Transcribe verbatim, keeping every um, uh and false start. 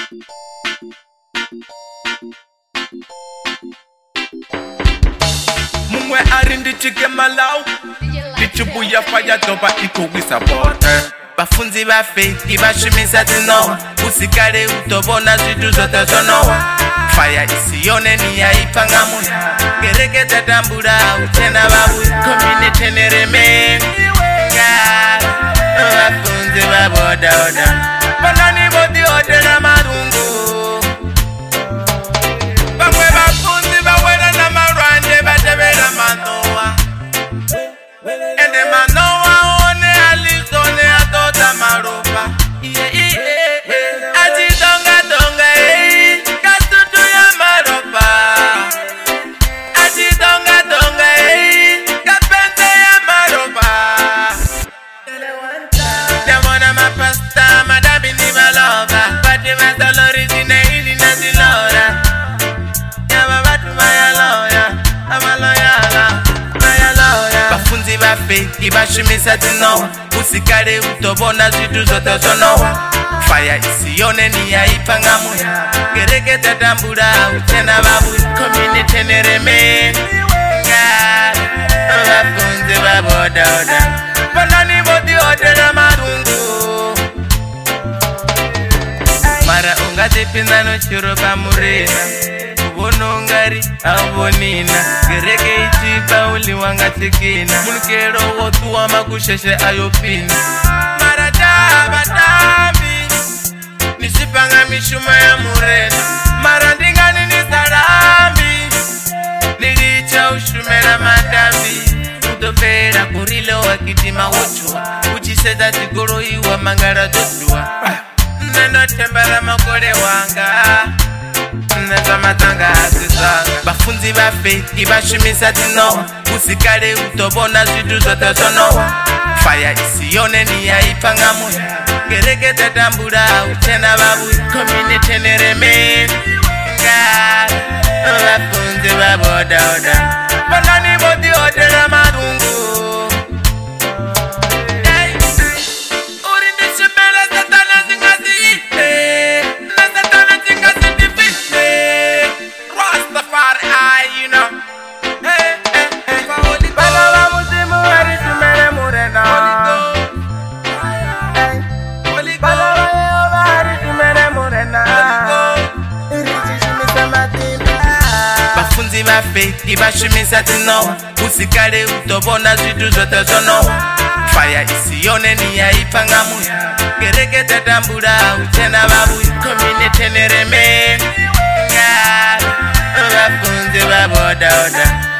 Mumwe ari ndichike malau ndichibuya faya doba ikuwisa bote bafunzi bafeki bashimisa tinowa usikale utobona zvitu zvote zvonowa faya isiyone niyaipanga muya kereke tatambura utena babuya community nereme bafunzi babodaoda banani bodi odera marungu bamwe bafunzi bawera na marwanje batebera manowa ende manowa one alisone atota maropa achitonga tonga ei kasutu ya maropa achitonga tonga ei kapente ya maropa jamona mapasta madabi ni malova bati masalori zineidi na zilora yaba batu mayaloya amaloyala mayaloya bafunzi bafeki bashimisa tinowa usikale utobona zvitu zvote zvonowa faya isiyone niyaipanga muya kereke tatambura utena babuya community nereme bafunzi babodaoda banani bodi odera marungu mara ungatipinda nochiro pamurena uvonongari avonina kereke ichipa uli wangatikina munukero wotuwa makusheshe ayopina mara tavatambi nisipanga mishuma ya murena mara ndingani nisarambi nilicha ushumera madambi utopera kurilo wakitima wochua uchiseta chigoro iwa mangara dodua nenotembera makore wanga nezamatanga asisanga bafunzi bafeki bashimisa tinowa usikale utobona zvitu zvote zvonowa faya isiyone niyaipanga muya kereke tatambura utena babuya community nereme bafunzi babodaoda banani bodi odera marungu bafunzi bafeki bashimisa tinowa usikale utobona zvitu zvote zvonowa faya isiyone niyaipanga muya kereke tatambura utena babuya community nereme bafunzi babodaoda